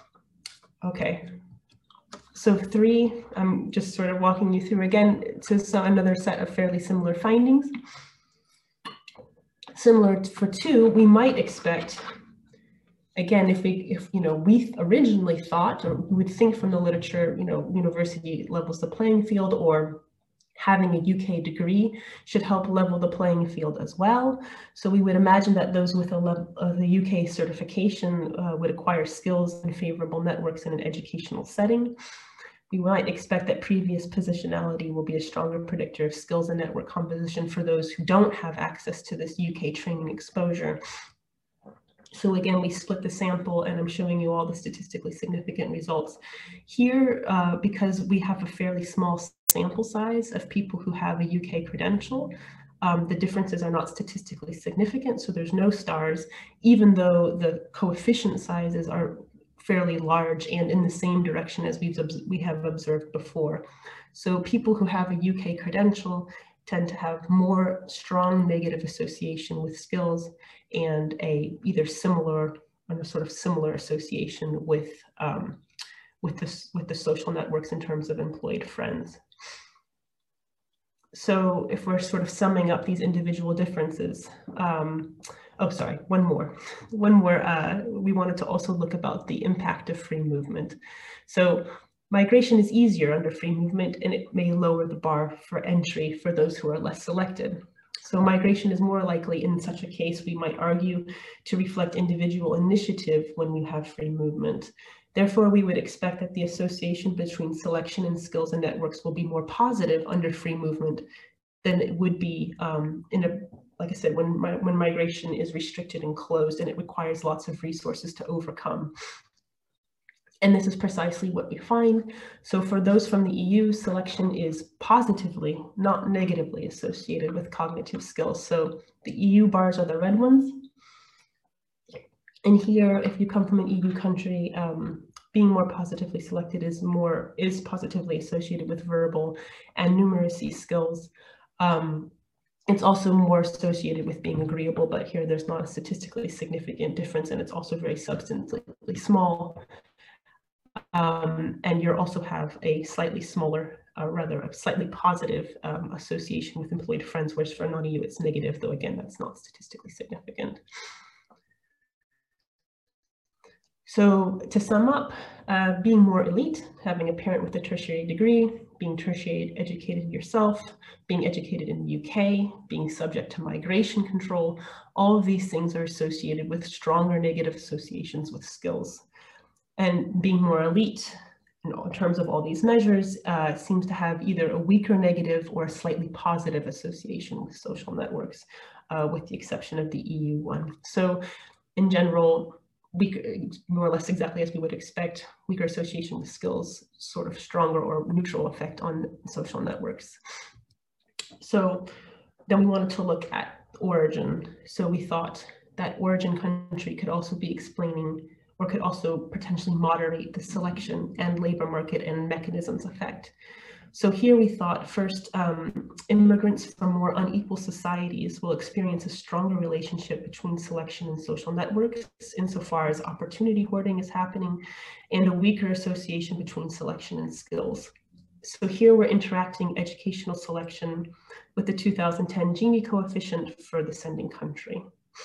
Okay, so three, I'm just sort of walking you through again to so another set of fairly similar findings. Similar for two, we might expect, again, if we, if you know, we originally thought, or we would think from the literature, you know, university levels the playing field, or having a U K degree should help level the playing field as well. So we would imagine that those with a level of the U K certification uh, would acquire skills in favorable networks in an educational setting. We might expect that previous positionality will be a stronger predictor of skills and network composition for those who don't have access to this U K training exposure. So again, we split the sample, and I'm showing you all the statistically significant results. Here, uh, because we have a fairly small sample size of people who have a U K credential, um, the differences are not statistically significant, so there's no stars, even though the coefficient sizes are fairly large and in the same direction as we've, we have observed before. So people who have a U K credential tend to have more strong negative association with skills and a either similar or a sort of similar association with um, with this with the social networks in terms of employed friends. So if we're sort of summing up these individual differences, um, oh, sorry, one more. One more, uh, we wanted to also look about the impact of free movement. So migration is easier under free movement, and it may lower the bar for entry for those who are less selected. So migration is more likely in such a case, we might argue, to reflect individual initiative when we have free movement. Therefore, we would expect that the association between selection and skills and networks will be more positive under free movement than it would be um, in a, like I said, when, when migration is restricted and closed and it requires lots of resources to overcome. And this is precisely what we find. So for those from the E U, selection is positively, not negatively associated with cognitive skills. So the E U bars are the red ones. And here, if you come from an E U country, um, being more positively selected is more is positively associated with verbal and numeracy skills. Um, it's also more associated with being agreeable, but here there's not a statistically significant difference, and it's also very substantively small. Um, and you also have a slightly smaller, uh, rather a slightly positive um, association with employed friends, whereas for non-E U it's negative, though again, that's not statistically significant. So to sum up, uh, being more elite, having a parent with a tertiary degree, being tertiary educated yourself, being educated in the U K, being subject to migration control, all of these things are associated with stronger negative associations with skills. And being more elite, in terms of all these measures, uh, seems to have either a weaker negative or a slightly positive association with social networks, uh, with the exception of the E U one. So in general, weaker, more or less exactly as we would expect, weaker association with skills, sort of stronger or neutral effect on social networks. So then we wanted to look at origin. So we thought that origin country could also be explaining, or could also potentially moderate the selection and labor market and mechanisms effect. So here we thought first, um, immigrants from more unequal societies will experience a stronger relationship between selection and social networks insofar as opportunity hoarding is happening, and a weaker association between selection and skills. So here we're interacting educational selection with the two thousand ten Gini coefficient for the sending country.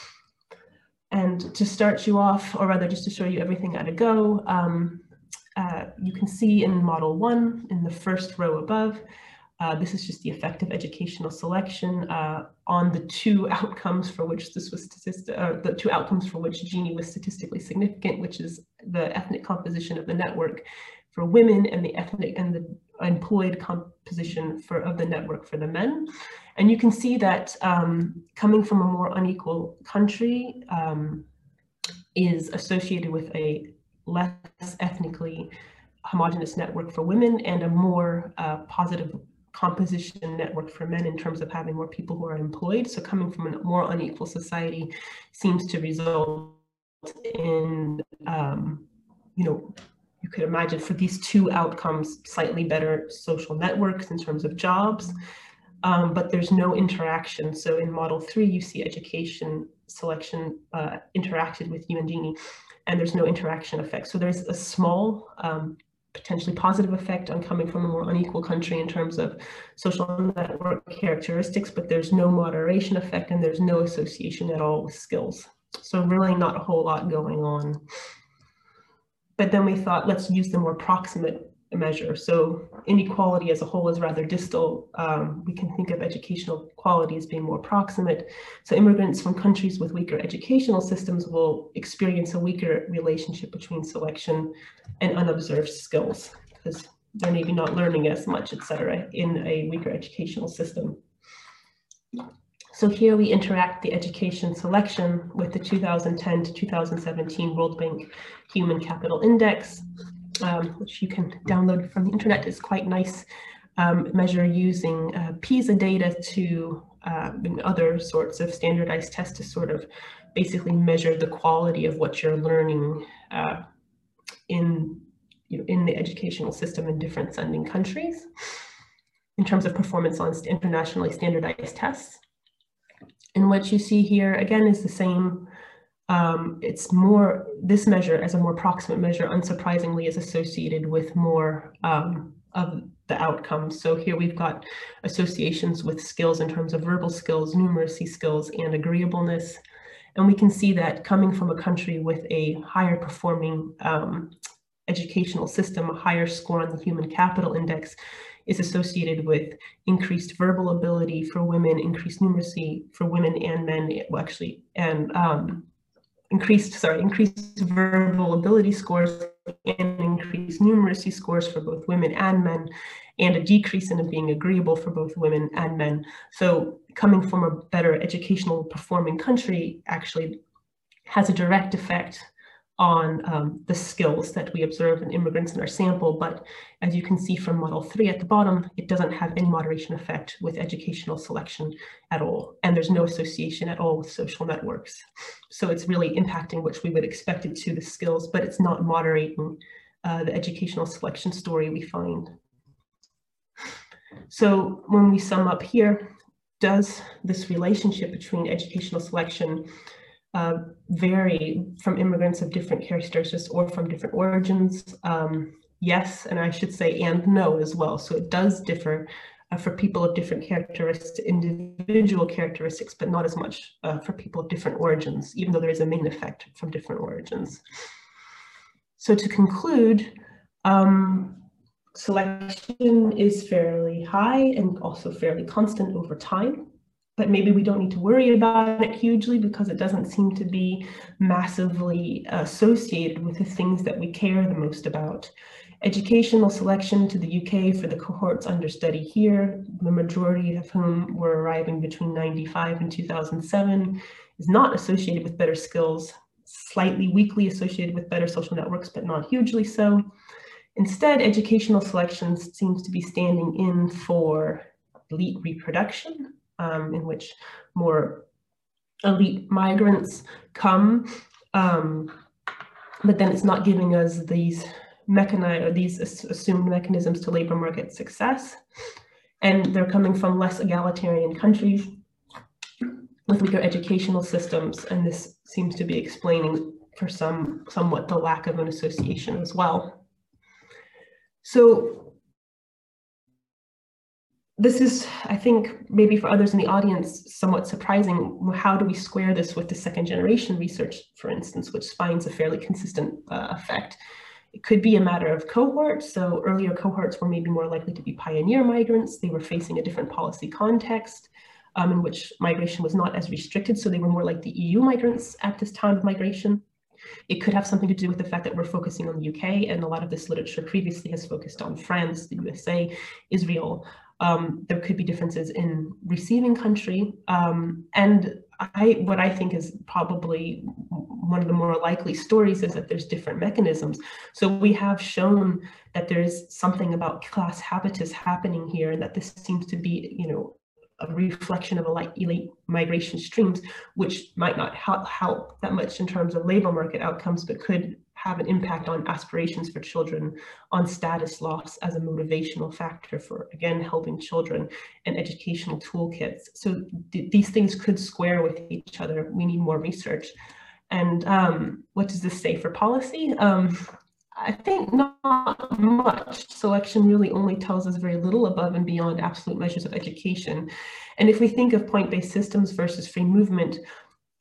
And to start you off, or rather just to show you everything at a go, um, uh, you can see in model one, in the first row above, uh, this is just the effect of educational selection uh, on the two outcomes for which this was statistic, uh, the two outcomes for which Gini was statistically significant, which is the ethnic composition of the network for women and the ethnic and the employed composition for of the network for the men. And you can see that um, coming from a more unequal country um, is associated with a less ethnically homogeneous network for women and a more uh, positive composition network for men in terms of having more people who are employed. So coming from a more unequal society seems to result in, um, you know, you could imagine for these two outcomes, slightly better social networks in terms of jobs, um, but there's no interaction. So in model three, you see education selection uh, interacted with Gini, and there's no interaction effect. So there's a small, um, potentially positive effect on coming from a more unequal country in terms of social network characteristics, but there's no moderation effect and there's no association at all with skills. So really not a whole lot going on. But then we thought, let's use the more proximate measure. So inequality as a whole is rather distal. Um, we can think of educational quality as being more proximate. So immigrants from countries with weaker educational systems will experience a weaker relationship between selection and unobserved skills, because they're maybe not learning as much, et cetera, in a weaker educational system. So here we interact the education selection with the two thousand ten to two thousand seventeen World Bank Human Capital Index, um, which you can download from the internet. Is quite nice um, measure using uh, PISA data to uh, and other sorts of standardized tests to sort of basically measure the quality of what you're learning uh, in, you know, in the educational system in different sending countries in terms of performance on internationally standardized tests. And what you see here, again, is the same. Um, it's more, this measure as a more proximate measure, unsurprisingly, is associated with more um, of the outcomes. So here we've got associations with skills in terms of verbal skills, numeracy skills, and agreeableness. And we can see that coming from a country with a higher performing um, educational system, a higher score on the Human Capital Index, is associated with increased verbal ability for women, increased numeracy for women and men, well, actually, and um, increased, sorry, increased verbal ability scores and increased numeracy scores for both women and men, and a decrease in being agreeable for both women and men. So coming from a better educational performing country actually has a direct effect on um, the skills that we observe in immigrants in our sample. But as you can see from model three at the bottom, it doesn't have any moderation effect with educational selection at all. And there's no association at all with social networks. So it's really impacting, which we would expect it to, the skills, but it's not moderating uh, the educational selection story we find. So when we sum up here, does this relationship between educational selection Uh, vary from immigrants of different characteristics or from different origins? Um, yes, and I should say and no as well. So it does differ uh, for people of different characteristics, individual characteristics, but not as much uh, for people of different origins, even though there is a main effect from different origins. So to conclude, um, selection is fairly high and also fairly constant over time. But maybe we don't need to worry about it hugely because it doesn't seem to be massively associated with the things that we care the most about. Educational selection to the U K for the cohorts under study here, the majority of whom were arriving between ninety-five and two thousand seven, is not associated with better skills, slightly weakly associated with better social networks, but not hugely so. Instead, educational selection seems to be standing in for elite reproduction, Um, in which more elite migrants come, um, but then it's not giving us these mechanized or these assumed mechanisms to labor market success. And they're coming from less egalitarian countries with weaker educational systems, and this seems to be explaining for some somewhat the lack of an association as well. So this is, I think, maybe for others in the audience, somewhat surprising. How do we square this with the second generation research, for instance, which finds a fairly consistent uh, effect? It could be a matter of cohorts. So earlier cohorts were maybe more likely to be pioneer migrants. They were facing a different policy context um, in which migration was not as restricted. So they were more like the E U migrants at this time of migration. It could have something to do with the fact that we're focusing on the U K, and a lot of this literature previously has focused on France, the U S A, Israel. Um, there could be differences in receiving country. Um, and I, what I think is probably one of the more likely stories is that there's different mechanisms. So we have shown that there's something about class habitus happening here, and that this seems to be, you know, a reflection of elite migration streams, which might not help, help that much in terms of labor market outcomes, but could have an impact on aspirations for children, on status loss as a motivational factor for, again, helping children, and educational toolkits. So th these things could square with each other. We need more research. And um, what does this say for policy? Um, I think not much. Selection really only tells us very little above and beyond absolute measures of education. And if we think of point-based systems versus free movement,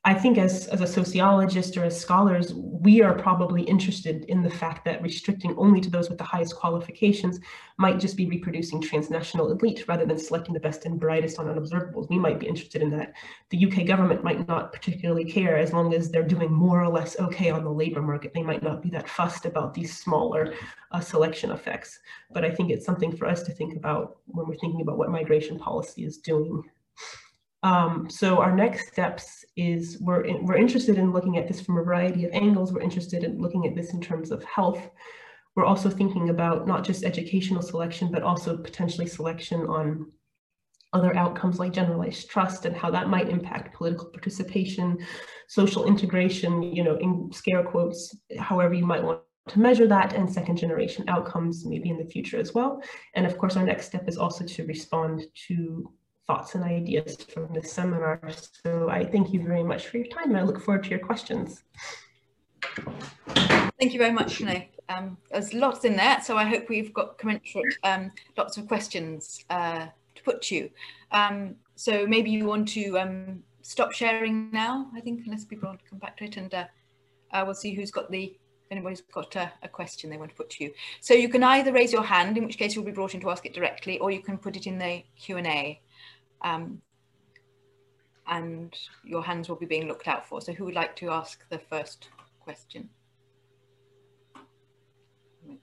I think as, as a sociologist or as scholars, we are probably interested in the fact that restricting only to those with the highest qualifications might just be reproducing transnational elite rather than selecting the best and brightest on unobservables. We might be interested in that. The U K government might not particularly care as long as they're doing more or less okay on the labor market. They might not be that fussed about these smaller uh, selection effects. But I think it's something for us to think about when we're thinking about what migration policy is doing. Um, so our next steps is we're, in, we're interested in looking at this from a variety of angles. We're interested in looking at this in terms of health. We're also thinking about not just educational selection, but also potentially selection on other outcomes like generalized trust and how that might impact political participation, social integration, you know, in scare quotes, however you might want to measure that, and second generation outcomes maybe in the future as well. And of course, our next step is also to respond to thoughts and ideas from this seminar. So I thank you very much for your time, and I look forward to your questions. Thank you very much, Sinead. Um, there's lots in there, so I hope we've got commensurate um, lots of questions uh, to put to you. Um, so maybe you want to um, stop sharing now, I think, unless people want to come back to it, and uh, uh, we'll see who's got the, if anybody's got a, a question they want to put to you. So you can either raise your hand, in which case you'll be brought in to ask it directly, or you can put it in the Q and A. Um, and your hands will be being looked out for. So who would like to ask the first question? Right.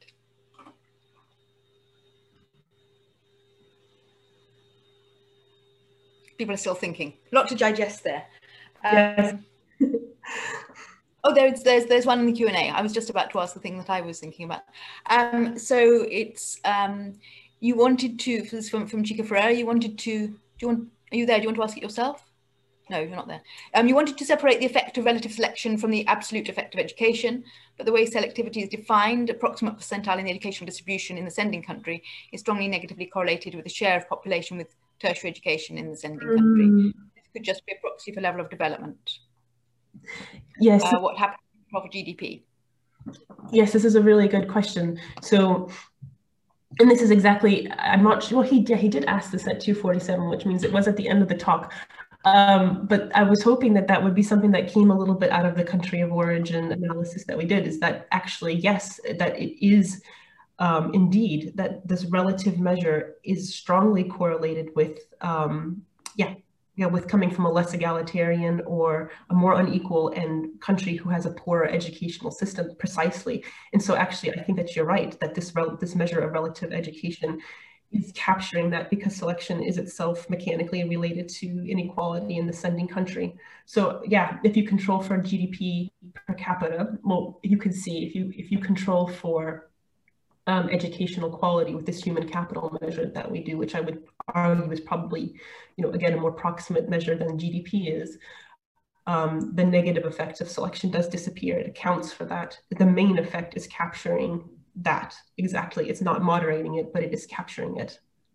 People are still thinking. A lot to digest there. Um, yes. Oh, there's, there's, there's one in the Q and A. I was just about to ask the thing that I was thinking about. Um, so it's, um, you wanted to, this is from, from Chica Ferreira, you wanted to, do you want, are you there? Do you want to ask it yourself? No, you're not there. Um, you wanted to separate the effect of relative selection from the absolute effect of education, but the way selectivity is defined, approximate percentile in the educational distribution in the sending country is strongly negatively correlated with the share of population with tertiary education in the sending country. Mm. This could just be a proxy for level of development. Yes. Uh, what happens for G D P? Yes, this is a really good question. So, and this is exactly, I'm not sure, well, he, yeah, he did ask this at two forty-seven, which means it was at the end of the talk. Um, but I was hoping that that would be something that came a little bit out of the country of origin analysis that we did, is that actually, yes, that it is um, indeed that this relative measure is strongly correlated with, um, yeah, yeah, with coming from a less egalitarian or a more unequal and country who has a poorer educational system precisely. And so actually, I think that you're right, that this, this measure of relative education is capturing that, because selection is itself mechanically related to inequality in the sending country. So yeah, if you control for G D P per capita, well, you can see if you, if you control for Um, educational quality with this human capital measure that we do, which I would argue is probably, you know, again, a more proximate measure than G D P is, um, the negative effect of selection does disappear. It accounts for that. The main effect is capturing that. Exactly. It's not moderating it, but it is capturing it.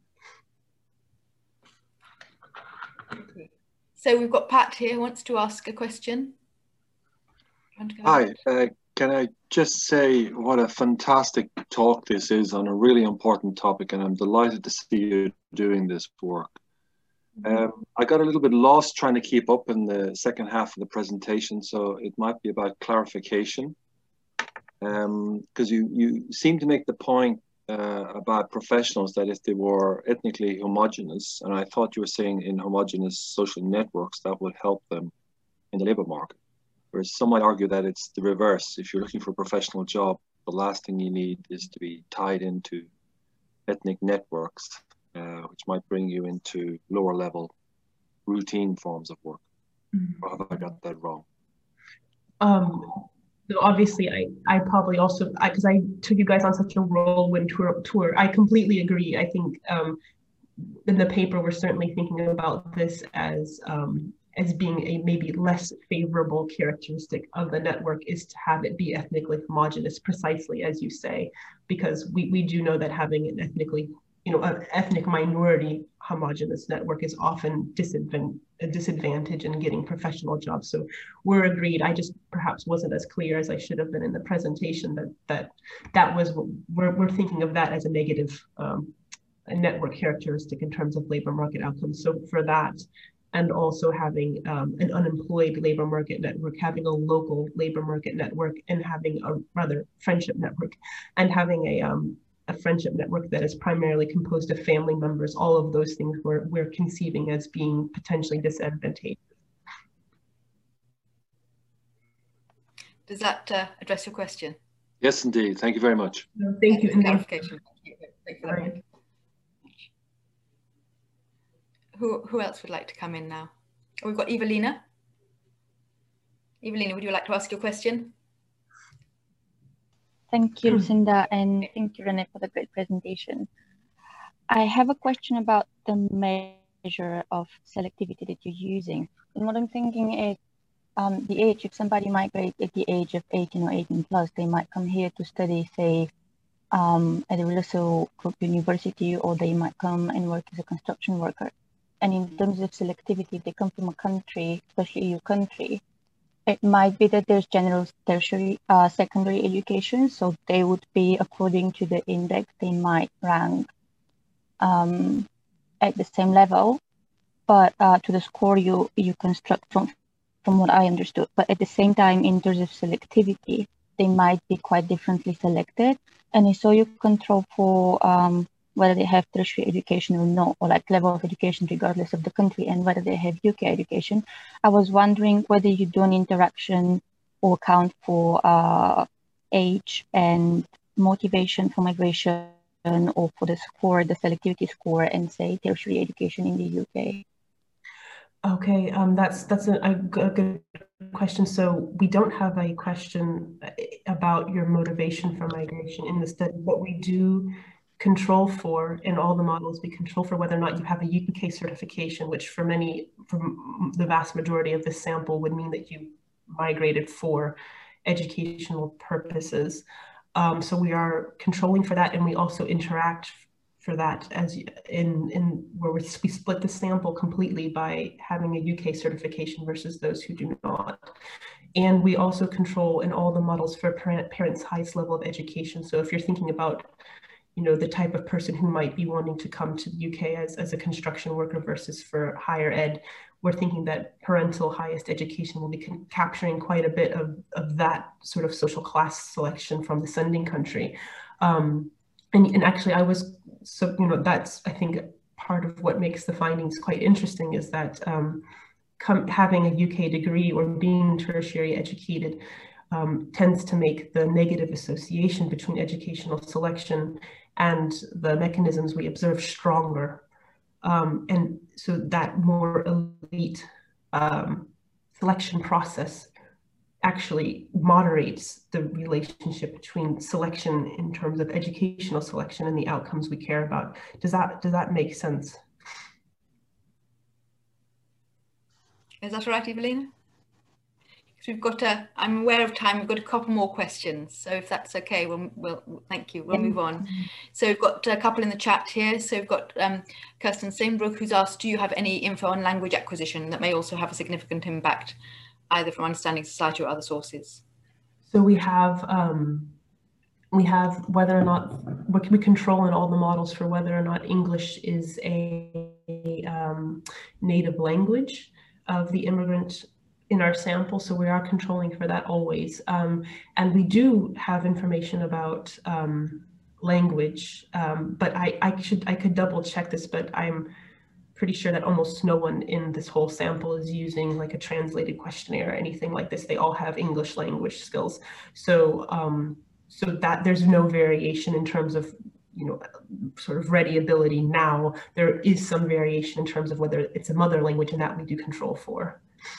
Okay. So we've got Pat here who wants to ask a question. Hi. Uh, Can I just say what a fantastic talk this is on a really important topic, and I'm delighted to see you doing this work. Um, I got a little bit lost trying to keep up in the second half of the presentation, so it might be about clarification. Because um, you, you seem to make the point uh, about professionals that if they were ethnically homogenous, and I thought you were saying in homogenous social networks, that would help them in the labor market. Whereas some might argue that it's the reverse. If you're looking for a professional job, the last thing you need is to be tied into ethnic networks, uh, which might bring you into lower level routine forms of work. Mm-hmm. Or have I got that wrong? Um, so obviously, I, I probably also, because I, I took you guys on such a whirlwind tour, tour, I completely agree. I think um, in the paper, we're certainly thinking about this as um, as being a maybe less favorable characteristic of the network is to have it be ethnically homogenous, precisely as you say, because we, we do know that having an ethnically, you know, an ethnic minority homogenous network is often disadvan- a disadvantage in getting professional jobs. So we're agreed. I just perhaps wasn't as clear as I should have been in the presentation that that, that was, what we're, we're thinking of that as a negative um, a network characteristic in terms of labor market outcomes. So for that, and also having um, an unemployed labor market network, having a local labor market network, and having a rather friendship network, and having a um, a friendship network that is primarily composed of family members. All of those things we're, we're conceiving as being potentially disadvantageous. Does that uh, address your question? Yes, indeed. Thank you very much. No, thank you. Clarification. Thank you. Thank you for that, Mike. Who, who else would like to come in now? Oh, we've got Evelina. Evelina, would you like to ask your question? Thank you, Lucinda, and thank you, Renee, for the great presentation. I have a question about the measure of selectivity that you're using. And what I'm thinking is um, the age, if somebody migrates at the age of eighteen or eighteen plus, they might come here to study, say, um, at a Russell Group University, or they might come and work as a construction worker. And in terms of selectivity, if they come from a country, especially E U country, it might be that there's general tertiary, uh, secondary education, so they would be, according to the index, they might rank um, at the same level, but uh, to the score you you construct from, from what I understood. But at the same time, in terms of selectivity, they might be quite differently selected. And I saw you control for um, whether they have tertiary education or not, or like level of education regardless of the country, and whether they have U K education. I was wondering whether you do an interaction or count for uh, age and motivation for migration, or for the score, the selectivity score, and say tertiary education in the U K. Okay, um, that's that's a, a good question. So we don't have a question about your motivation for migration in the study, but we do control for, in all the models, we control for whether or not you have a U K certification, which for many, for the vast majority of this sample would mean that you migrated for educational purposes. Um, so we are controlling for that, and we also interact for that as in, in where we, we split the sample completely by having a U K certification versus those who do not. And we also control in all the models for parent, parents' highest level of education. So if you're thinking about, you know, the type of person who might be wanting to come to the U K as, as a construction worker versus for higher ed, we're thinking that parental highest education will be capturing quite a bit of, of that sort of social class selection from the sending country. Um, and, and actually I was, so, you know, that's, I think, part of what makes the findings quite interesting is that um, come, having a U K degree or being tertiary educated um, tends to make the negative association between educational selection and the mechanisms we observe stronger. Um, and so that more elite um, selection process actually moderates the relationship between selection in terms of educational selection and the outcomes we care about. Does that, does that make sense? Is that all right, Evelina? So we've got a, I'm aware of time, we've got a couple more questions. So if that's okay, we'll, we'll thank you, we'll move on. So we've got a couple in the chat here. So we've got um, Kirsten Seinbrook, who's asked, do you have any info on language acquisition that may also have a significant impact, either from understanding society or other sources? So we have, um, we have whether or not, we control in all the models for whether or not English is a, a um, native language of the immigrant in our sample, so we are controlling for that always. Um, and we do have information about um, language, um, but I, I should I could double check this, but I'm pretty sure that almost no one in this whole sample is using like a translated questionnaire or anything like this. They all have English language skills. So um, so that there's no variation in terms of, you know, sort of ready ability now. There is some variation in terms of whether it's a mother language, and that we do control for.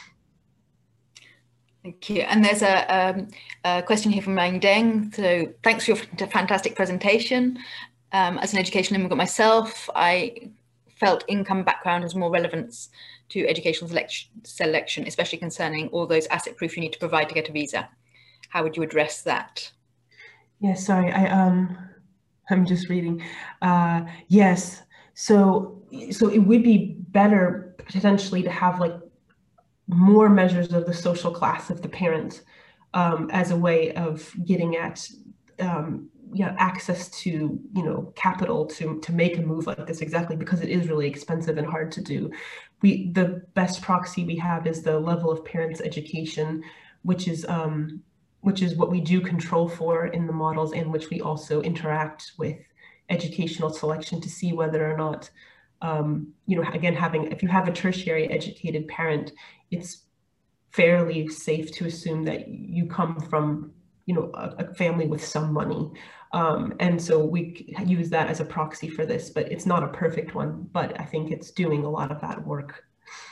Thank you. And there's a, um, a question here from Mang Deng. So thanks for your fantastic presentation. Um, as an educational immigrant myself, I felt income background has more relevance to educational selection, selection, especially concerning all those asset proof you need to provide to get a visa. How would you address that? Yeah, sorry, I, um, I'm just reading. Uh, yes, so, so it would be better potentially to have like more measures of the social class of the parent um, as a way of getting at um, yeah, access to, you know, capital to, to make a move like this, exactly because it is really expensive and hard to do. We, the best proxy we have is the level of parents' education, which is, um, which is what we do control for in the models, and which we also interact with educational selection to see whether or not, um, you know, again, having, if you have a tertiary educated parent, it's fairly safe to assume that you come from, you know, a, a family with some money. Um, and so we use that as a proxy for this, but it's not a perfect one, but I think it's doing a lot of that work.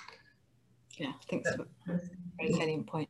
Yeah, I think that's a very salient point.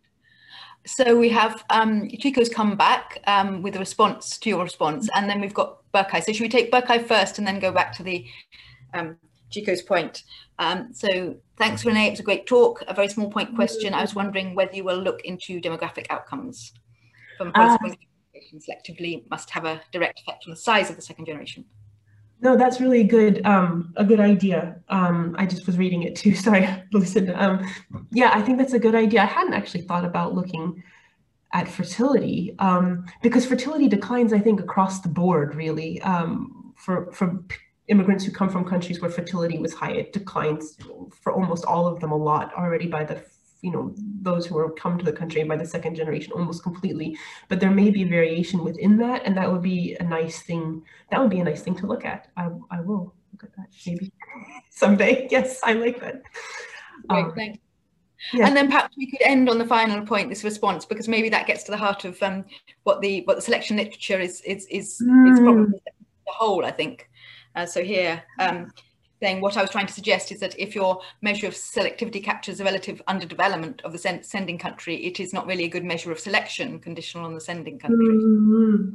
So we have um, Chico's come back um, with a response to your response, and then we've got Berkay. So should we take Berkay first and then go back to the um, Chico's point? Um, so thanks, Renee. It was a great talk. A very small point question. I was wondering whether you will look into demographic outcomes from policy uh, selectively must have a direct effect on the size of the second generation. No, that's really good. Um, a good idea. Um, I just was reading it too. Sorry, Lucinda. Um, yeah, I think that's a good idea. I hadn't actually thought about looking at fertility um, because fertility declines, I think, across the board, really. Um, for for immigrants who come from countries where fertility was high, it declines for almost all of them a lot already by the, you know, those who are come to the country by the second generation almost completely. But there may be variation within that, and that would be a nice thing. That would be a nice thing to look at. I, I will look at that maybe someday. Yes, I like that. Great, um, thanks. Yeah. And then perhaps we could end on the final point, this response, because maybe that gets to the heart of um, what the what the selection literature is is is, mm. is probably the whole, I think. Uh, so here, um, saying what I was trying to suggest is that if your measure of selectivity captures a relative underdevelopment of the send sending country, it is not really a good measure of selection conditional on the sending country. Mm-hmm.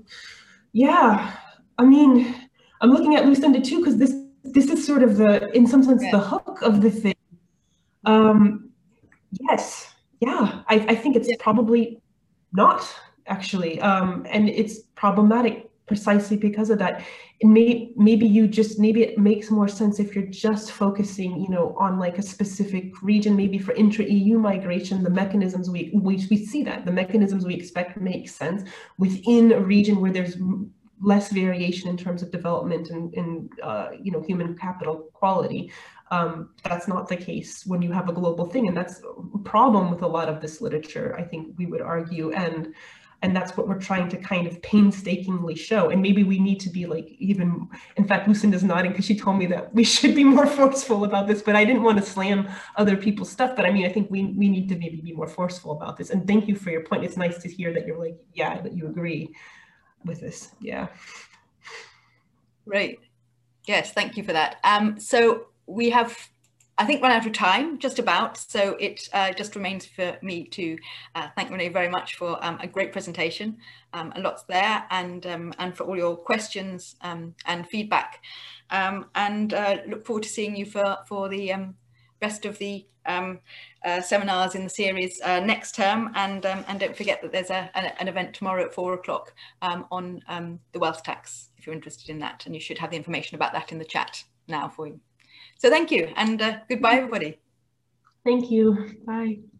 Yeah, I mean, I'm looking at Lucinda too, because this this is sort of the, in some sense, yeah. the hook of the thing. Um, yes, yeah, I, I think it's yeah. probably not actually, um, and it's problematic precisely because of that. And may, maybe you just, maybe it makes more sense if you're just focusing, you know, on like a specific region, maybe for intra-E U migration, the mechanisms we, we, we see that, the mechanisms we expect make sense within a region where there's less variation in terms of development and, and uh, you know, human capital quality. Um, that's not the case when you have a global thing. And that's a problem with a lot of this literature, I think we would argue. And And that's what we're trying to kind of painstakingly show. And maybe we need to be like even, in fact, Lucinda's nodding because she told me that we should be more forceful about this, but I didn't want to slam other people's stuff. But I mean, I think we, we need to maybe be more forceful about this. And thank you for your point. It's nice to hear that you're like, yeah, that you agree with this. Yeah. Right. Yes, thank you for that. Um, so we have, I think, run out of time, just about. So it uh, just remains for me to uh, thank Renee very much for um, a great presentation, um, and lots there, and um, and for all your questions um, and feedback. Um, and uh, look forward to seeing you for for the um, rest of the um, uh, seminars in the series uh, next term. And um, and don't forget that there's a, an, an event tomorrow at four o'clock um, on um, the wealth tax, if you're interested in that. And you should have the information about that in the chat now for you. So thank you, and uh, goodbye, everybody. Thank you. Bye.